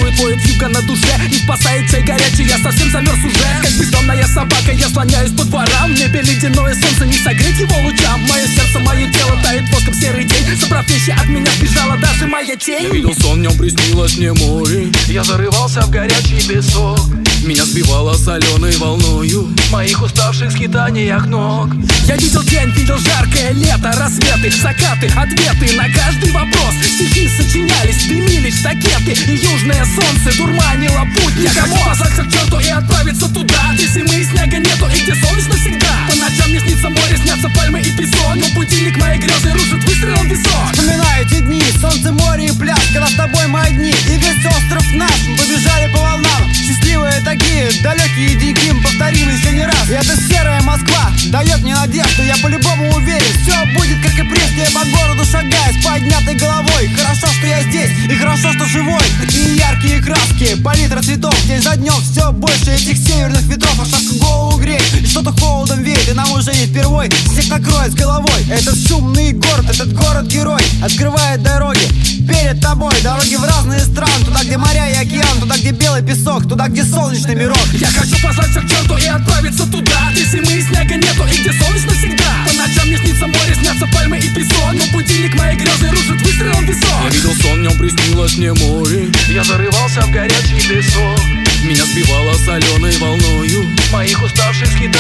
воет, воет вьюга на душе. Не спасает чай горячий, я совсем замерз уже. Как бездомная собака, я слоняюсь по дворам. В небе ледяное солнце, не согреть его лучам. Мое сердце, мое тело тает воском серый день. Собрав вещи, от меня сбежала даже моя тень. Я видел сон, в нем приснилось мне море. Я зарывался в горячий песок. Меня сбивало соленой волною Моих уставших скитаниях ног. Я видел день, видел жаркое лето, рассветы, закаты, ответы на каждый вопрос. Стихи сочинялись, дымились штакеты, и южное солнце дурманило путь. Я хочу послаться к черту и отправиться туда, где зимы и снега нету и где солнечно всегда. По ночам мне снится море, снятся пальмы и песок, но будильник моей грезы рушит выстрелом в висок. Вспоминаю те дни, солнце, море и пляж, когда с тобой мы одни, и весь остров наш. Мы побежали по волнам, счастливые такие, далекие деньги, мы повторим еще не раз. И эта серая Москва дает мне надежду, я по-любому уверен, все будет как и прежде. Я по городу шагаю с поднятой головой. Хорошо, что я здесь, и хорошо, что живой. Такие яркие краски, палитра цветов, день за днем все больше этих северных ветров. А шапка голову греет, и что-то холодом веет, и нам уже не впервой всех накроет с головой. Этот шумный город, этот город-герой открывает дороги перед тобой. Дороги в разные страны, туда, где моря и океан, туда, где белый песок, туда, где солнечный мирок. Я хочу послаться к черту и отправиться туда, где зимы и снега нету и где солнечно всегда. По ночам мне снится море, снятся пальмы и песок, но будильник моей грезы рушит выстрелом в висок. Я видел сон, в нем приснилось мне море. Я зарывался в горячий песок. Меня сбивало соленой волною Моих уставших скитаниях